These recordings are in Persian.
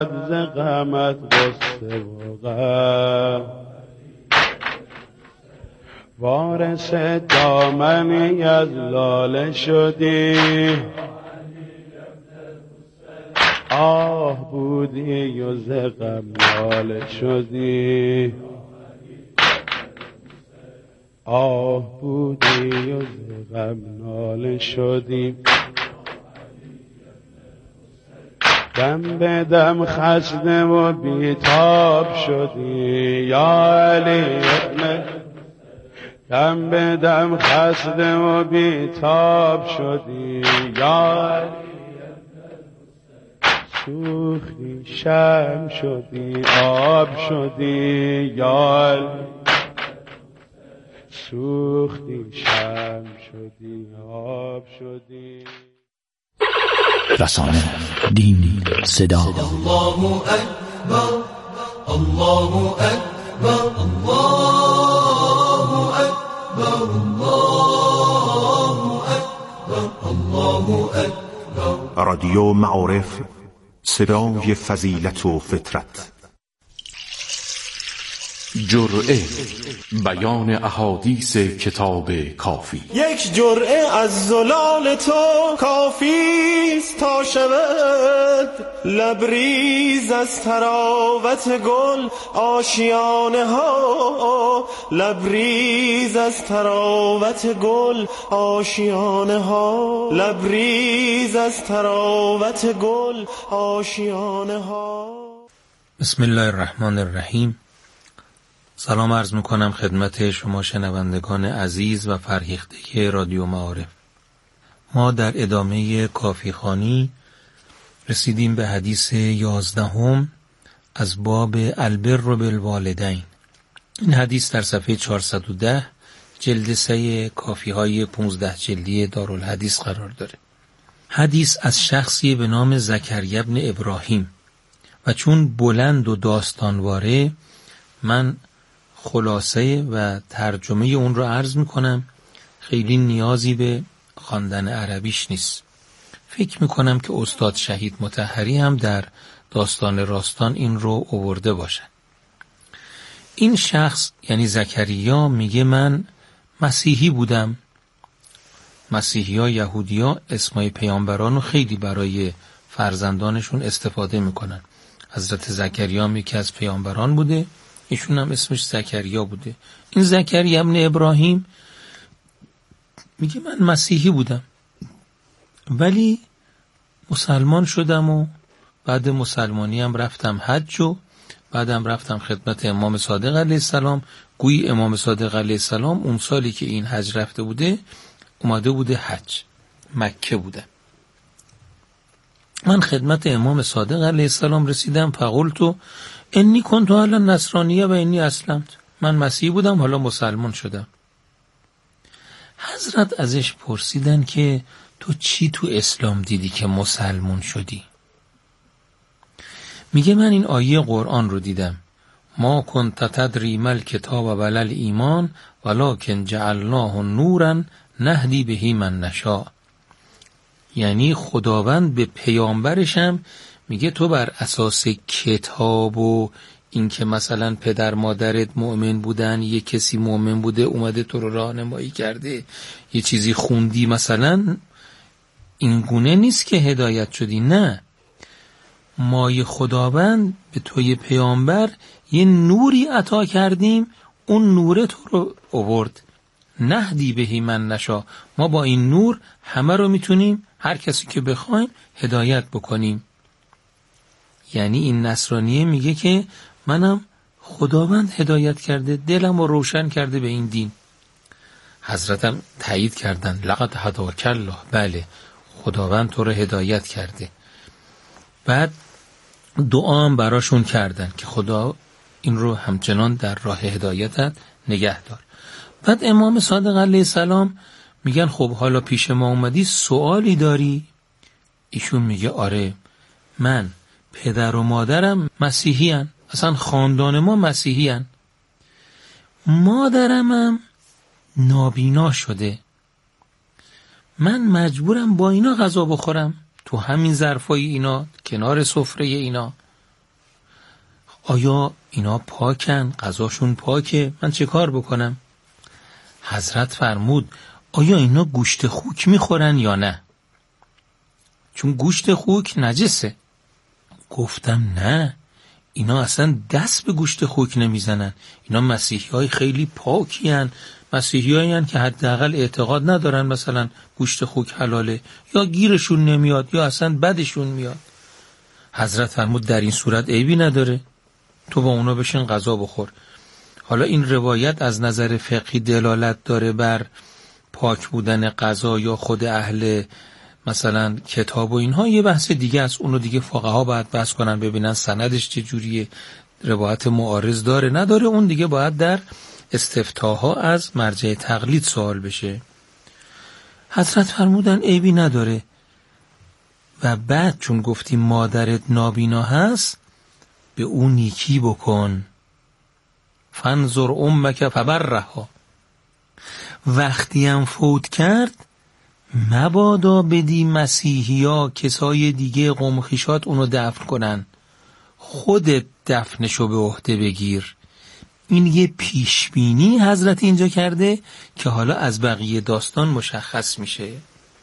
ز غمت غصه و غم وارث دامنی از لاله شدی آه بودی و ز غم ناله شدی آه بودی و ز غم ناله شدی دم به دم خسته و بیتاب شدی یا علی ابن دم به دم خسته و بیتاب شدی یا علی سوختی شم شدی آب شدی یا علی سوختی شم شدی آب شدی. رسانه، دین، صدا. الله اکبر الله اکبر الله اکبر الله اکبر الله اکبر. رادیو معارف، صدای فضیلت و فطرت. جرعه، بیان احادیث کتاب کافی. یک جرعه از زلال تو کافیست تا شود لبریز از تراوت گل آشیانه ها لبریز از تراوت گل آشیانه ها لبریز از تراوت گل آشیانه ها. بسم الله الرحمن الرحیم. سلام عرض میکنم خدمت شما شنوندگان عزیز و فرهیخته رادیو معارف. ما در ادامه کافی خوانی رسیدیم به حدیث 11 از باب البر بالوالدین. این حدیث در صفحه 410 جلد 3 کافی های 15 جلدی دارالحدیث قرار داره. حدیث از شخصی به نام زکریا بن ابراهیم و چون بلند و داستانواره من خلاصه و ترجمه اون رو عرض میکنم. خیلی نیازی به خواندن عربیش نیست. فکر میکنم که استاد شهید مطهری هم در داستان راستان این رو آورده باشن. این شخص یعنی زکریا میگه من مسیحی بودم. مسیحی ها یهودی ها اسمای پیامبران رو خیلی برای فرزندانشون استفاده میکنن. حضرت زکریا هم یکی از پیامبران بوده، ایشون هم اسمش زکریا بوده. این زکریا ابن ابراهیم میگه من مسیحی بودم ولی مسلمان شدم و بعد مسلمانی هم رفتم حج و بعدم رفتم خدمت امام صادق علیه السلام. گویی امام صادق علیه السلام اون سالی که این حج رفته بوده اومده بوده حج، مکه بوده. من خدمت امام صادق علیه السلام رسیدم فقلتو انی کنتو حالا نصرانیه و انی اسلمت. من مسیحی بودم حالا مسلمان شدم. حضرت ازش پرسیدن که تو چی تو اسلام دیدی که مسلمان شدی؟ میگه من این آیه قرآن رو دیدم. ما کنت تدری مل کتاب ولل ایمان ولکن جعلناه نورا نهدی بهی من نشاء. یعنی خداوند به پیامبرشم میگه تو بر اساس کتاب و این که مثلا پدر مادرت مؤمن بودن، یه کسی مؤمن بوده اومده تو رو راهنمایی کرده، یه چیزی خوندی مثلا، این گونه نیست که هدایت شدی. نه، مای خداوند به توی پیامبر یه نوری عطا کردیم، اون نور تو رو آورد. نهدی بهی من نشا، ما با این نور همه رو میتونیم هر کسی که بخوایم هدایت بکنیم. یعنی این نصرانیه میگه که منم خداوند هدایت کرده، دلم رو روشن کرده به این دین. حضرتم تایید کردن لقد هداک الله، بله خداوند تو رو هدایت کرده. بعد دعا هم براشون کردن که خدا این رو همچنان در راه هدایتت نگه دار. بعد امام صادق علیه السلام میگن خب حالا پیش ما اومدی سوالی داری؟ ایشون میگه آره، من پدر و مادرم مسیحی هن. اصلا خاندان ما مسیحی هن. مادرم هم نابینا شده، من مجبورم با اینا غذا بخورم تو همین ظرفای اینا کنار سفره اینا. آیا اینا پاکن؟ غذاشون پاکه؟ من چه کار بکنم؟ حضرت فرمود آیا اینا گوشت خوک میخورن یا نه؟ چون گوشت خوک نجسه. گفتم نه، اینا اصلا دست به گوشت خوک نمیزنن. اینا مسیحی های خیلی پاکی هن. مسیحی هایی هن که حداقل اعتقاد ندارن مثلا گوشت خوک حلاله، یا گیرشون نمیاد یا اصلا بدشون میاد. حضرت فرمود در این صورت عیبی نداره، تو با اونا بشین غذا بخور. حالا این روایت از نظر فقهی دلالت داره بر پاک بودن غذا یا خود اهل مثلا کتاب و اینها، یه بحث دیگه است. اونو دیگه فقها باید بحث کنن ببینن سندش چه جوریه، روایت معارض داره نداره. اون دیگه باید در استفتاها از مرجع تقلید سوال بشه. حضرت فرمودن عیبی نداره. و بعد چون گفتیم مادرت نابینا هست، به اون نیکی بکن. فانظر امک فبرها. وقتی هم فوت کرد مبادا بدی مسیحی ها کسای دیگه قوم خویشات اونو دفن کنن، خودت دفنشو به عهده بگیر. این یه پیشبینی حضرت اینجا کرده که حالا از بقیه داستان مشخص میشه.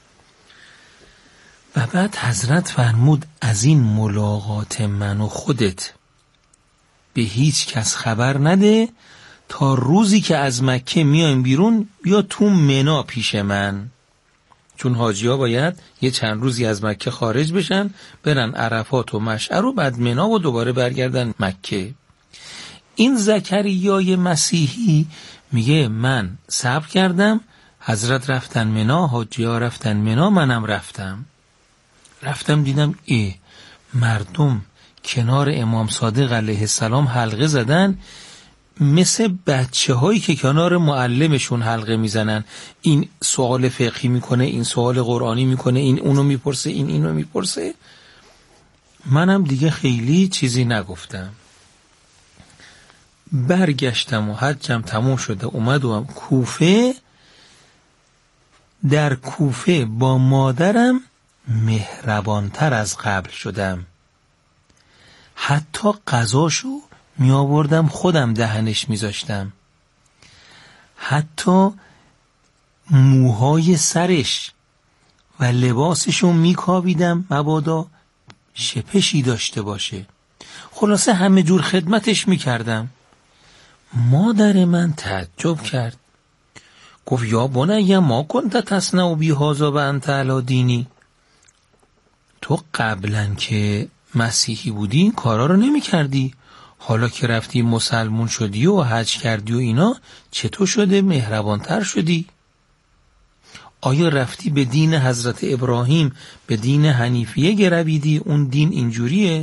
و بعد حضرت فرمود از این ملاقات من و خودت به هیچ کس خبر نده تا روزی که از مکه میایم بیرون بیا تو منا پیش من. چون حاجی ها باید یه چند روزی از مکه خارج بشن، برن عرفات و مشعر و بعد منا و دوباره برگردن مکه. این زکریای مسیحی میگه من صبر کردم، حضرت رفتن منا، حاجی ها رفتن منا، منم رفتم دیدم مردم کنار امام صادق علیه السلام حلقه زدن، مثل بچه هایی که کنار معلمشون حلقه میزنن. این سوال فقهی میکنه، این سوال قرآنی میکنه، این اونو میپرسه، این اینو میپرسه. منم دیگه خیلی چیزی نگفتم. برگشتم و حجم تموم شده اومدم کوفه. در کوفه با مادرم مهربانتر از قبل شدم. حتی غذاشو می آوردم خودم دهنش می زاشتم. حتی موهای سرش و لباسشو می کاویدم مبادا شپشی داشته باشه. خلاصه همه جور خدمتش می کردم. مادر من تعجب کرد، گفت یا بنی ما کنت تصنع بی هذا و انت علی دینی. تو قبلا که مسیحی بودی این کارا رو نمی کردی، حالا که رفتی مسلمون شدی و حج کردی و اینا چطور شده مهربانتر شدی؟ آیا رفتی به دین حضرت ابراهیم، به دین حنیفیه گرویدی؟ اون دین اینجوریه؟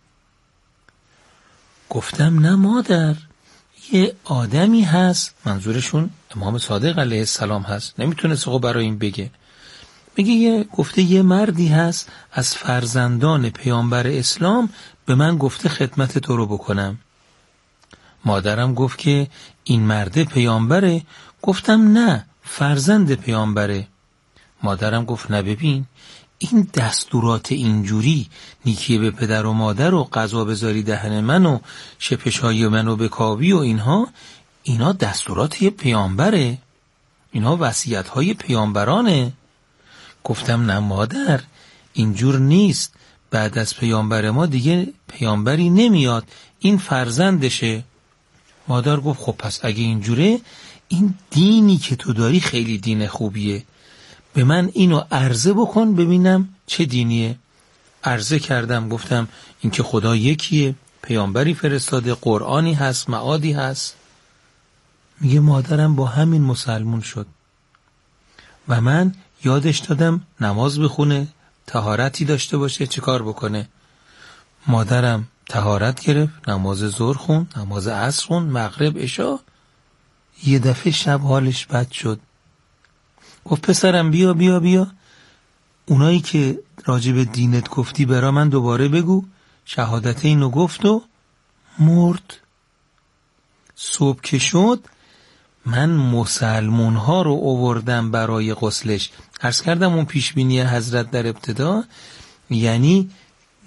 گفتم نه مادر، یه آدمی هست، منظورشون امام صادق علیه السلام هست، نمیتونست خب برای این بگه. میگه گفته یه مردی هست از فرزندان پیامبر اسلام به من گفته خدمت تو رو بکنم. مادرم گفت که این مرد پیامبره؟ گفتم نه، فرزند پیامبره. مادرم گفت نه ببین، این دستورات اینجوری نیکی به پدر و مادر و غذا بذاری دهن من و شپشای منو بکاوی و اینا دستورات یه پیامبره، اینا وصیت‌های پیامبرانه. گفتم نه مادر، اینجور نیست، بعد از پیامبر ما دیگه پیامبری نمیاد، این فرزندشه. مادر گفت خب پس اگه اینجوره این دینی که تو داری خیلی دین خوبیه، به من اینو عرضه بکن ببینم چه دینیه. عرضه کردم، گفتم این که خدا یکیه، پیامبری فرستاده، قرآنی هست، معادی هست. میگه مادرم با همین مسلمون شد و من یادش دادم نماز بخونه، طهارتی داشته باشه، چه کار بکنه. مادرم طهارت گرفت، نماز ظهر خون، نماز عصر خون، مغرب، عشا. یه دفعه شب حالش بد شد. گفت پسرم بیا بیا بیا، اونایی که راجب دینت گفتی برا من دوباره بگو. شهادت اینو گفت و مرد. صبح که شد من مسلمون ها رو آوردم برای غسلش. عرض کردم اون پیشبینی حضرت در ابتدا، یعنی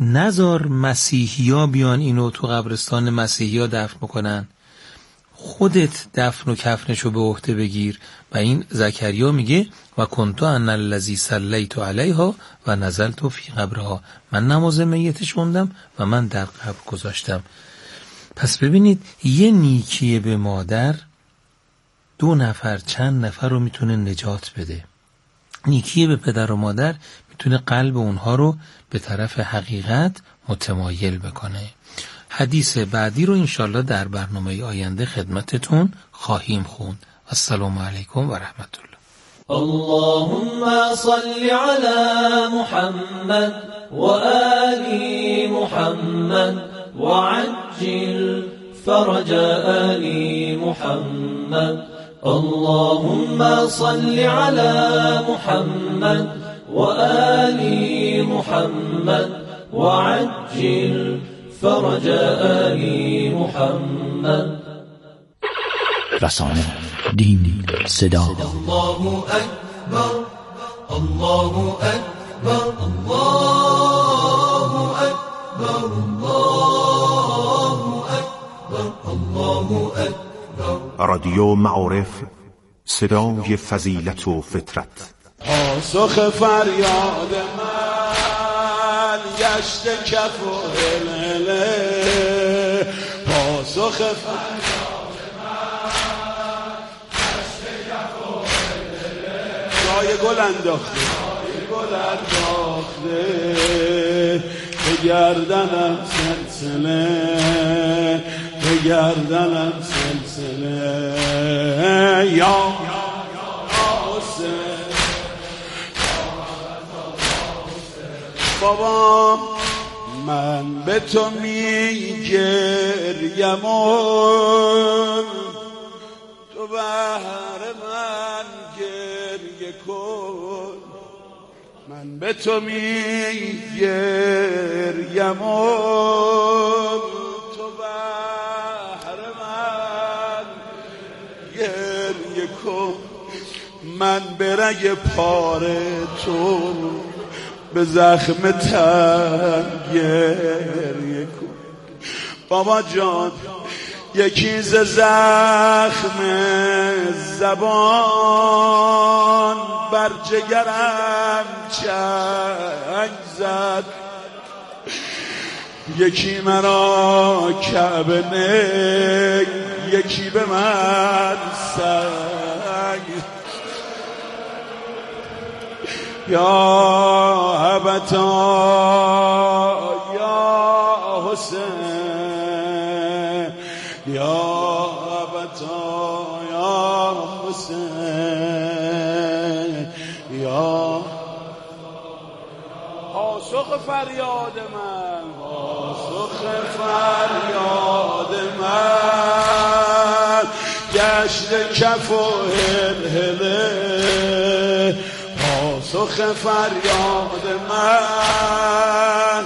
نزار مسیحیا بیان اینو تو قبرستان مسیحیا دفن بکنن، خودت دفن و کفنشو به عهده بگیر. و این زکریا میگه و کنتو ان الذی صلیت علیها و نزلت فی قبرها، من نماز میتش خوندم و من در قبر گذاشتم. پس ببینید یه نیکی به مادر 2 نفر چند نفر رو میتونه نجات بده. نیکی به پدر و مادر میتونه قلب اونها رو به طرف حقیقت متمایل بکنه. حدیث بعدی رو انشالله در برنامه آینده خدمتتون خواهیم خوند. السلام علیکم و رحمت الله. اللهم صل على محمد وآل محمد وعجل فرج آل محمد. اللهم صل على محمد وآل محمد وعجل فرج آل محمد. رسانه، دین، صدا. الله أكبر الله أكبر الله أكبر الله أكبر الله أكبر. رادیو معارف، صدای فضیلت و فطرت. پاسخ فریاد من گشت کف و هلهله، پاسخ فریاد من گشت کف و هلهله، جای گل انداخته به گردنم سلسله، به گردنم سلسله. یا حسین بابا من به تو میگریم تو بهر من گریه کن. من به تو میگریم تو بهر من گریه کن. من به رگ پاره تو به زخم تن گریه کن. بابا جان یکی ز زخم زبان بر جگرم چنگ زد، یکی مرا کعبه نگ، یکی به من سنگ. یا ابتا یا حسین، یا ابتا یا حسین، یا پاسخ فریاد من، پاسخ فریاد من گشت کف و هلهله، پاسخ فریاد من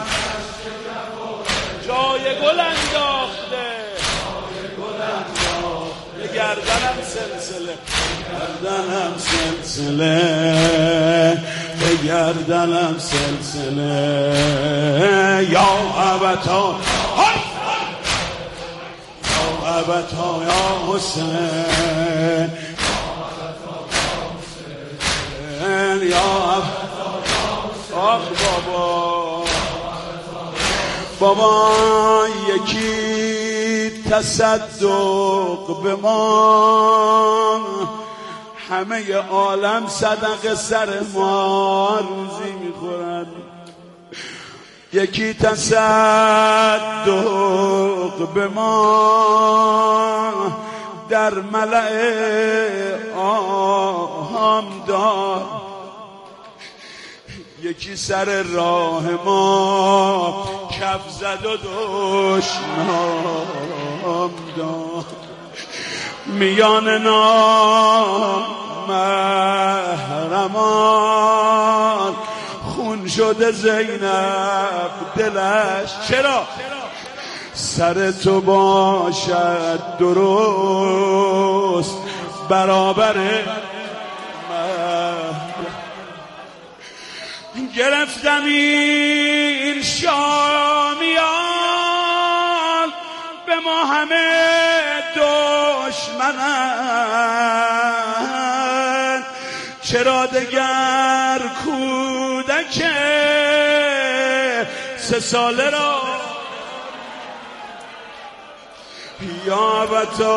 جای گل انداخته، به گردنم سلسله، گردنم سلسله، به گردنم سلسله. یا ابتا یا ابتا یا حسین، یا آخ بابا یکی تصدق به ما، همه عالم صدقه سر ما روزی میخورن. یکی تصدق به ما در ملأ عام داد، یکی سر راه ما کف زد و دشنام داد. میان نامحرمان خون شده زینب دلش، چرا؟ سر تو باشد درست برابر گرفتم این شامیان به ما همه دشمنن، چرا دگر کودک 3 ساله را یا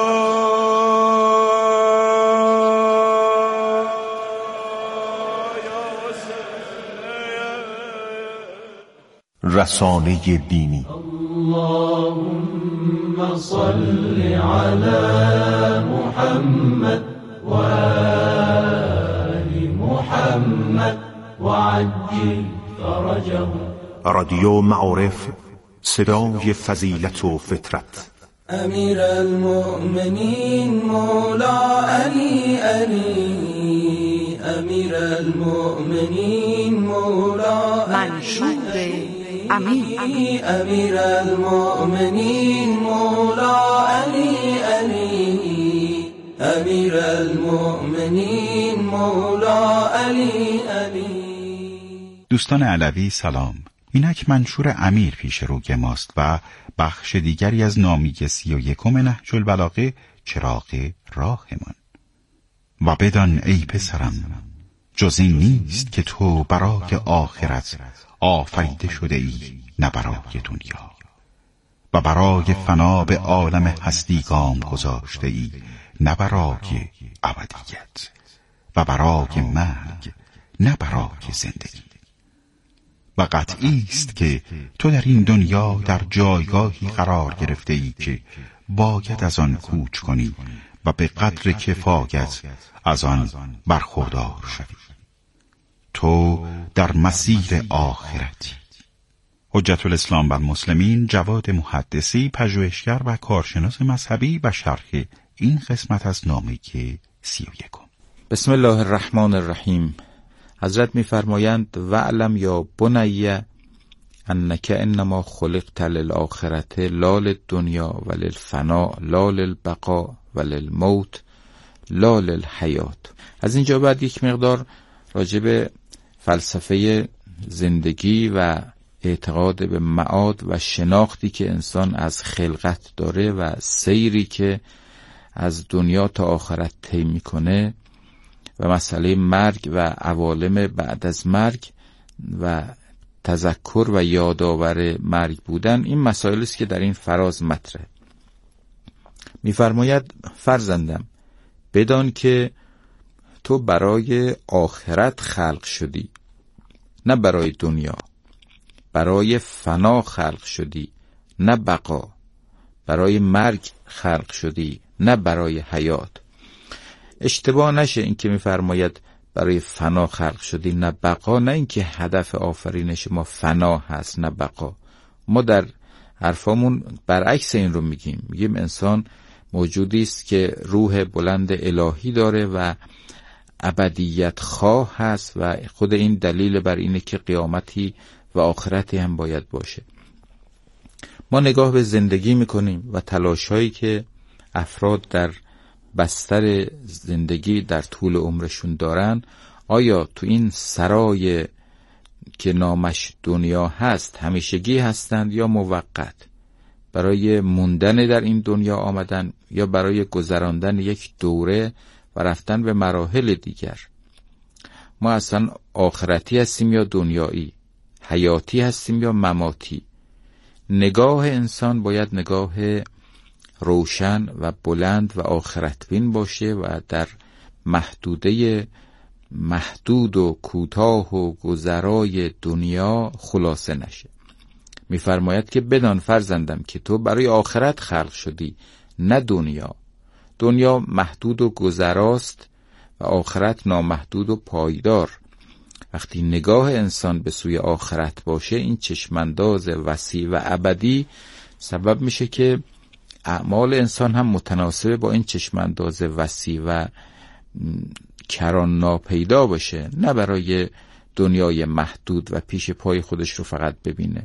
رسانه دینی. اللهم صل علی محمد و آل محمد و عجل فرجه. رادیو معارف، صدای فضیلت و فطرت. امیر المؤمنین مولا علی علی، امیر المؤمنین مولا منشور امیر، امیر المؤمنین مولا علی علی، امیر المؤمنین مولا علی علی. دوستان علوی سلام. اینک منشور امیر پیش روی ماست و بخش دیگری از نامیه 31 نهج البلاغه، چراغ راهمان. و بدان ای پسرم جز این نیست که تو برای آخرت آفریده شده ای، نه برای دنیا، و برای فنا به عالم هستی گام گذاشته ای، نه برای ابدیت، و برای مرگ، نه برای زندگی. و قطعی است که تو در این دنیا در جایگاهی قرار گرفته ای که باید از آن کوچ کنی و به قدر کفایت از آن برخوردار شوی. تو در مسیر آخرتی. حجت الاسلام بر مسلمین جواد محدثی، پژوهشگر و کارشناس مذهبی، و شرح این قسمت از نامه 31. بسم الله الرحمن الرحیم. حضرت می‌فرمایند وعلم یا بنی انک انما خلقت للآخرة لا للدنیا و للفنا لا للبقاء و للموت لا للحیات. از اینجا بعد یک مقدار راجع به فلسفه زندگی و اعتقاد به معاد و شناختی که انسان از خلقت داره و سیری که از دنیا تا آخرت طی میکنه و مسئله مرگ و عوالم بعد از مرگ و تذکر و یادآور مرگ بودن، این مسائلی است که در این فراز مطرحه. می‌فرماید فرزندم بدان که تو برای آخرت خلق شدی، نه برای دنیا. برای فنا خلق شدی، نه بقا. برای مرگ خلق شدی، نه برای حیات. اشتباه نشه این که می‌فرماید برای فنا خلق شدی نه بقا، نه اینکه هدف آفرینش ما فنا هست نه بقا. ما در حرفامون برعکس این رو میگیم انسان موجودی است که روح بلند الهی داره و ابدیت خواه هست و خود این دلیل بر اینه که قیامتی و آخرتی هم باید باشه. ما نگاه به زندگی میکنیم و تلاشایی که افراد در بستر زندگی در طول عمرشون دارن، آیا تو این سرای که نامش دنیا هست همیشگی هستند یا موقت؟ برای موندن در این دنیا آمدن یا برای گذراندن یک دوره و رفتن به مراحل دیگر؟ ما اصلا آخرتی هستیم یا دنیایی؟ حیاتی هستیم یا مماتی؟ نگاه انسان باید نگاه روشن و بلند و آخرتبین باشه و در محدوده محدود و کوتاه و گذرای دنیا خلاصه نشه. می‌فرماید که بدان فرزندم که تو برای آخرت خلق شدی نه دنیا. دنیا محدود و گذراست و آخرت نامحدود و پایدار. وقتی نگاه انسان به سوی آخرت باشه، این چشمانداز وسیع و ابدی سبب میشه که اعمال انسان هم متناسب با این چشمانداز وسیع و کران ناپیدا باشه، نه برای دنیای محدود و پیش پای خودش رو فقط ببینه.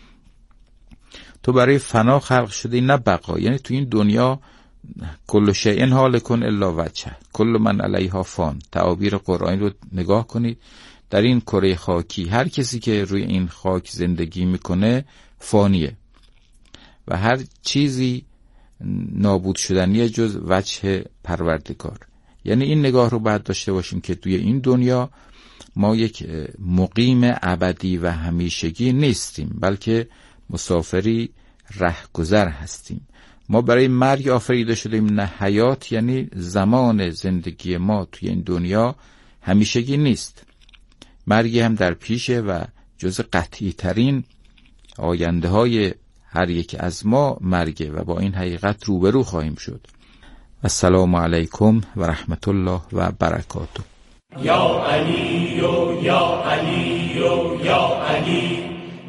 تو برای فنا خلق شدی نه بقا، یعنی تو این دنیا کل شیء هالک الا وجهه، کل من علیها فان. تعابیر قرآنی رو نگاه کنید، در این کره خاکی هر کسی که روی این خاک زندگی میکنه فانیه و هر چیزی نابود شدنیه جز وجه پروردگار. یعنی این نگاه رو باید داشته باشیم که توی این دنیا ما یک مقیم ابدی و همیشگی نیستیم، بلکه مسافری رهگذر هستیم. ما برای مرگ آفریده شدیم، نه حیات، یعنی زمان زندگی ما توی این دنیا همیشگی نیست. مرگی هم در پیشه و جز قطعی ترین آینده های هر یک از ما مرگه و با این حقیقت روبرو خواهیم شد. السلام علیکم و رحمت الله و برکاته. یا علی و یا علی و یا علی.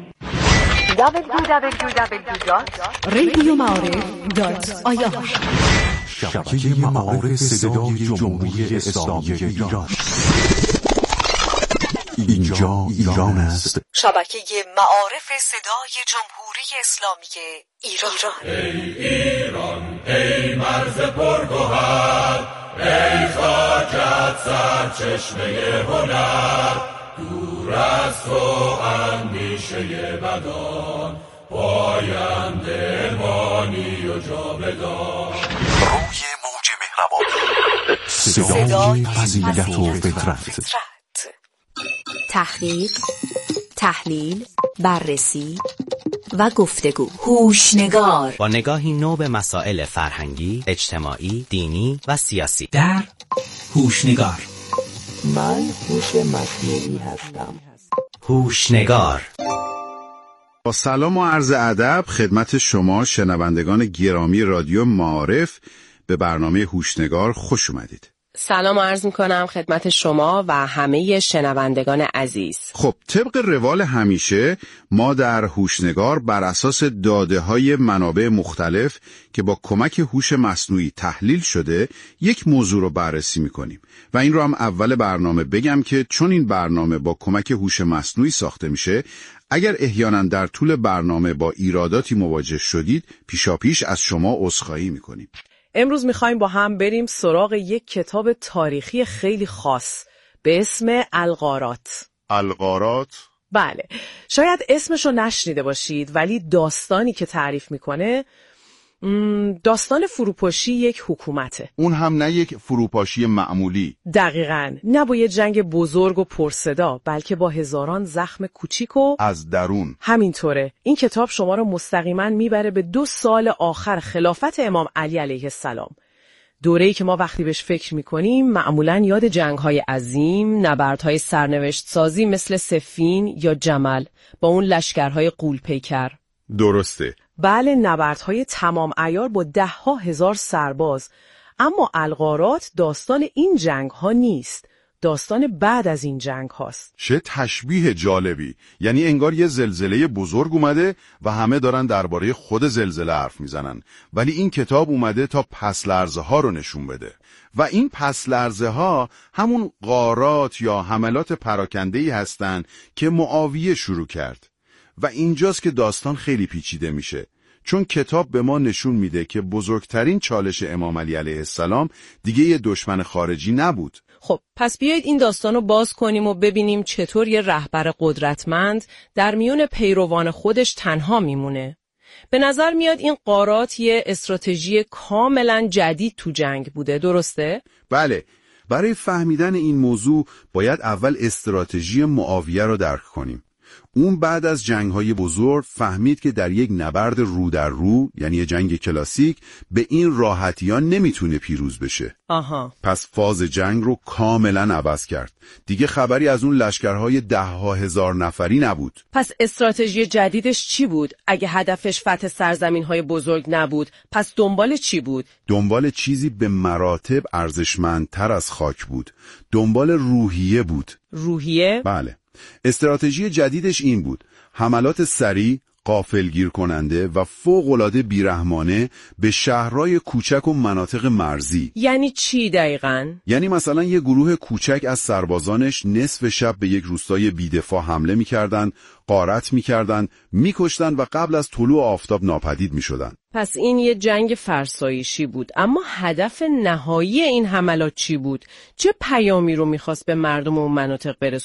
www.radioma'arif.ir شبکه معارف صدای جمهوری اسلامی ایران. اینجا ایران است. شبکه معارف صدای جمهوری اسلامی ایران. ای ایران، ای مرز پرگوهر، ای خاکت سرچشمه هنر، دور از تو اندیشه بدان، پاینده مانی و جاودان. روی موج مهربانی، صدای فضیلت و فطرت. تحقیق، تحلیل، بررسی و گفتگو. هوشنگار، با نگاهی نو به مسائل فرهنگی، اجتماعی، دینی و سیاسی. در هوشنگار. من هوش مصنوعی هستم. هوشنگار. با سلام و عرض ادب خدمت شما شنوندگان گرامی رادیو معارف، به برنامه هوشنگار خوش اومدید. سلام عرض میکنم خدمت شما و همه شنوندگان عزیز. خب طبق روال همیشه ما در هوشنگار بر اساس داده‌های منابع مختلف که با کمک هوش مصنوعی تحلیل شده یک موضوع رو بررسی میکنیم و این رو هم اول برنامه بگم که چون این برنامه با کمک هوش مصنوعی ساخته میشه، اگر احیانا در طول برنامه با ایراداتی مواجه شدید پیشاپیش از شما عذرخواهی میکنیم. امروز میخوایم با هم بریم سراغ یک کتاب تاریخی خیلی خاص به اسم الغارات. الغارات؟ بله، شاید اسمشو نشنیده باشید ولی داستانی که تعریف میکنه داستان فروپاشی یک حکومته. اون هم نه یک فروپاشی معمولی. دقیقاً، نه با یه جنگ بزرگ و پرصدا، بلکه با هزاران زخم کوچیک و از درون. همینطوره. این کتاب شما رو مستقیما میبره به 2 سال آخر خلافت امام علی علیه السلام. دوره‌ای که ما وقتی بهش فکر میکنیم معمولاً یاد جنگ‌های عظیم، نبردهای سرنوشت سازی مثل صفین یا جمل با اون لشکرهای غول‌پیکر. درسته. بله، نبردهای تمام عیار با 10,000 سرباز. اما الغارات داستان این جنگ ها نیست، داستان بعد از این جنگ هاست. چه تشبیه جالبی. یعنی انگار یه زلزله بزرگ اومده و همه دارن درباره خود زلزله حرف میزنن، ولی این کتاب اومده تا پس لرزه ها رو نشون بده و این پس لرزه ها همون غارات یا حملات پراکنده‌ای هستن که معاویه شروع کرد. و اینجاست که داستان خیلی پیچیده میشه، چون کتاب به ما نشون میده که بزرگترین چالش امام علی علیه السلام دیگه یه دشمن خارجی نبود. خب پس بیایید این داستان رو باز کنیم و ببینیم چطور یه رهبر قدرتمند در میون پیروان خودش تنها میمونه. به نظر میاد این غارات یه استراتژی کاملا جدید تو جنگ بوده، درسته؟ بله، برای فهمیدن این موضوع باید اول استراتژی معاویه رو درک کنیم. اون بعد از جنگ‌های بزرگ فهمید که در یک نبرد رو در رو، یعنی یه جنگ کلاسیک، به این راحتی‌ها نمیتونه پیروز بشه. پس فاز جنگ رو کاملا عوض کرد. دیگه خبری از اون لشکرهای 10,000 نفری نبود. پس استراتژی جدیدش چی بود؟ اگه هدفش فتح سرزمین‌های بزرگ نبود، پس دنبال چی بود؟ دنبال چیزی به مراتب ارزشمندتر از خاک بود. دنبال روحیه بود. روحیه؟ بله. استراتژی جدیدش این بود: حملات سریع، غافلگیر کننده و فوق‌العاده بیرحمانه به شهرهای کوچک و مناطق مرزی. یعنی چی دقیقاً؟ یعنی مثلا یه گروه کوچک از سربازانش نصف شب به یک روستای بی‌دفاع حمله می‌کردند، غارت می‌کردند، می‌کشتند و قبل از طلوع آفتاب ناپدید می‌شدند. پس این یه جنگ فرسایشی بود، اما هدف نهایی این حملات چی بود؟ چه پیامی رو می‌خواست به مردم اون مناطق برسونه؟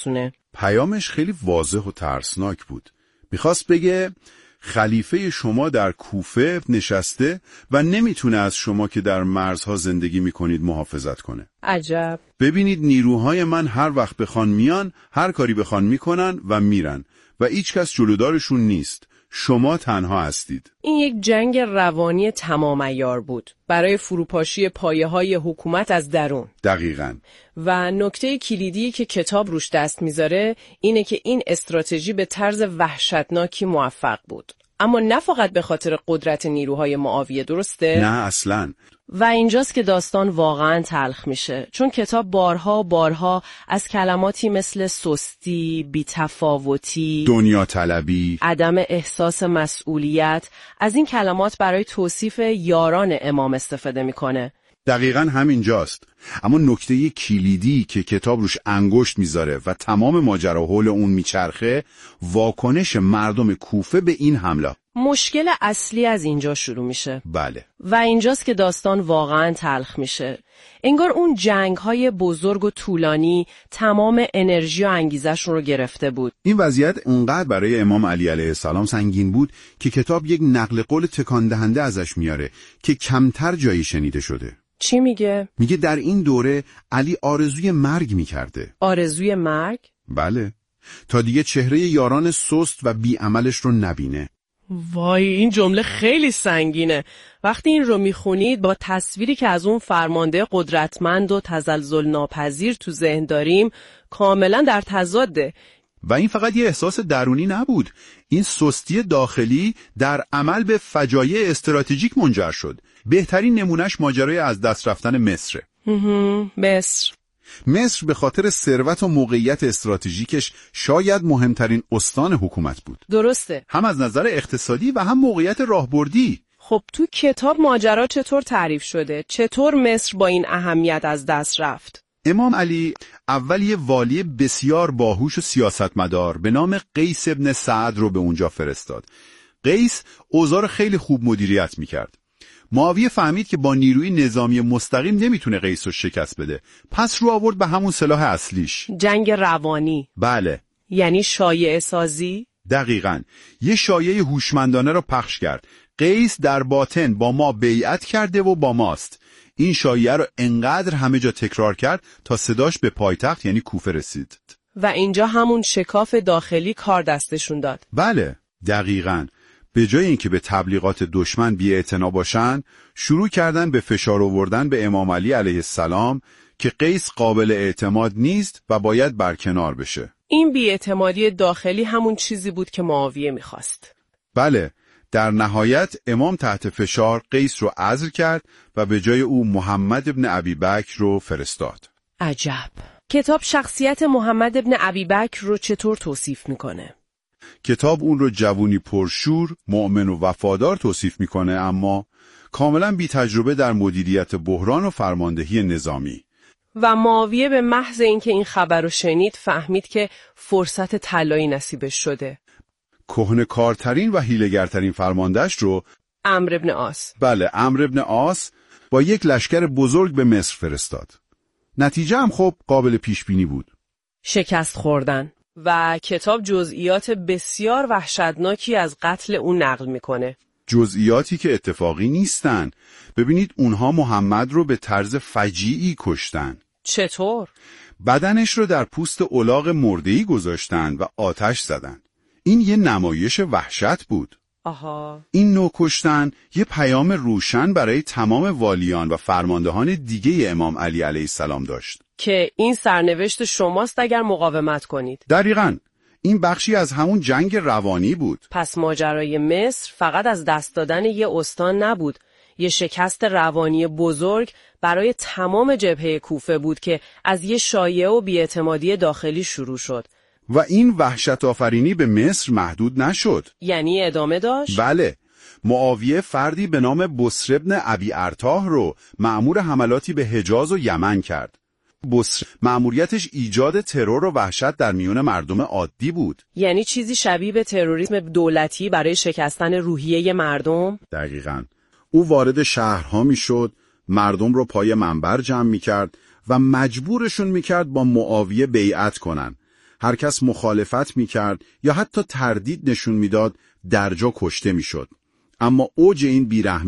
پیامش خیلی واضح و ترسناک بود. میخواست بگه خلیفه شما در کوفه نشسته و نمیتونه از شما که در مرزها زندگی میکنید محافظت کنه. عجب. ببینید نیروهای من هر وقت بخوان میان، هر کاری بخوان میکنن و میرن و هیچ کس جلودارشون نیست. شما تنها هستید. این یک جنگ روانی تمام عیار بود برای فروپاشی پایه‌های حکومت از درون. دقیقاً. و نکته کلیدی که کتاب روش دست میذاره اینه که این استراتژی به طرز وحشتناکی موفق بود. اما نه فقط به خاطر قدرت نیروهای معاویه، درسته؟ نه اصلاً. و اینجاست که داستان واقعاً تلخ میشه، چون کتاب بارها و بارها از کلماتی مثل سستی، بی‌تفاوتی، دنیا طلبی، عدم احساس مسئولیت، از این کلمات برای توصیف یاران امام استفاده میکنه. دقیقاً همینجاست. اما نکته کلیدی که کتاب روش انگشت میذاره و تمام ماجرا حول اون میچرخه، واکنش مردم کوفه به این حمله. مشکل اصلی از اینجا شروع میشه. بله. و اینجاست که داستان واقعاً تلخ میشه. انگار اون جنگ‌های بزرگ و طولانی تمام انرژی و انگیزشون رو گرفته بود. این وضعیت اونقدر برای امام علی علیه السلام سنگین بود که کتاب یک نقل قول تکان دهنده ازش میاره که کمتر جایی شنیده شده. چی میگه؟ میگه در این دوره علی آرزوی مرگ میکرده. آرزوی مرگ؟ بله. تا دیگه چهره یاران سست و بیعملش رو نبینه. وای، این جمله خیلی سنگینه. وقتی این رو میخونید با تصویری که از اون فرمانده قدرتمند و تزلزل ناپذیر تو ذهن داریم کاملا در تضاده. و این فقط یه احساس درونی نبود. این سستی داخلی در عمل به فجایع استراتژیک منجر شد. بهترین نمونش ماجرای از دست رفتن مصر. مصر به خاطر ثروت و موقعیت استراتژیکش شاید مهمترین استان حکومت بود. درسته. هم از نظر اقتصادی و هم موقعیت راهبردی. خب تو کتاب ماجرا چطور تعریف شده؟ چطور مصر با این اهمیت از دست رفت؟ امام علی اول یه والی بسیار باهوش و سیاستمدار به نام قیس ابن سعد رو به اونجا فرستاد. قیس اوضاع خیلی خوب مدیریت میکرد. معاویه فهمید که با نیروی نظامی مستقیم نمیتونه قیس رو شکست بده. پس رو آورد به همون سلاح اصلیش. جنگ روانی. بله. یعنی شایعه سازی؟ دقیقاً. یه شایعه هوشمندانه رو پخش کرد. قیس در باطن با ما بیعت کرده و با ماست. این شایعه رو انقدر همه جا تکرار کرد تا صداش به پایتخت یعنی کوفه رسید. و اینجا همون شکاف داخلی کار دستشون داد. بله، دقیقاً. به جای اینکه به تبلیغات دشمن بی‌اعتنا باشن، شروع کردن به فشار آوردن به امام علی علیه السلام که قیس قابل اعتماد نیست و باید برکنار بشه. این بی‌اعتمادی داخلی همون چیزی بود که معاویه می‌خواست. بله، در نهایت امام تحت فشار قیس رو عزل کرد و به جای او محمد ابن ابیبکر رو فرستاد. عجب. کتاب شخصیت محمد ابن ابیبکر رو چطور توصیف میکنه؟ کتاب اون رو جوونی پرشور، مؤمن و وفادار توصیف میکنه، اما کاملا بی تجربه در مدیریت بحران و فرماندهی نظامی. و معاویه به محض اینکه این خبر رو شنید فهمید که فرصت طلایی نصیبش شده. کهنه‌کارترین و حیله‌گرترین فرماندهش رو عمرو ابن عاص. بله، عمرو ابن عاص با یک لشکر بزرگ به مصر فرستاد. نتیجه هم خب قابل پیش بینی بود. شکست خوردن. و کتاب جزئیات بسیار وحشتناکی از قتل اون نقل میکنه. جزئیاتی که اتفاقی نیستن. ببینید اونها محمد رو به طرز فجیعی کشتن. چطور؟ بدنش رو در پوست الاغ مرده‌ای گذاشتن و آتش زدن. این یه نمایش وحشت بود. آها. این نوع کشتن یه پیام روشن برای تمام والیان و فرماندهان دیگه امام علی علیه السلام داشت که این سرنوشت شماست اگر مقاومت کنید. دقیقاً. این بخشی از همون جنگ روانی بود. پس ماجرای مصر فقط از دست دادن یه استان نبود. یه شکست روانی بزرگ برای تمام جبهه کوفه بود که از یه شایعه و بی‌اعتمادی داخلی شروع شد. و این وحشت آفرینی به مصر محدود نشد. یعنی ادامه داشت؟ بله. معاویه فردی به نام بصر ابن ابی ارتاح رو مأمور حملاتی به حجاز و یمن کرد. بصر مأموریتش ایجاد ترور و وحشت در میون مردم عادی بود. یعنی چیزی شبیه به تروریسم دولتی برای شکستن روحیه مردم؟ دقیقاً. او وارد شهرها میشد، مردم رو پای منبر جمع میکرد و مجبورشون میکرد با معاویه بیعت کنن. هر کس مخالفت میکرد یا حتی تردید نشون میداد درجا کشته میشد. اما اوج این بیرحمی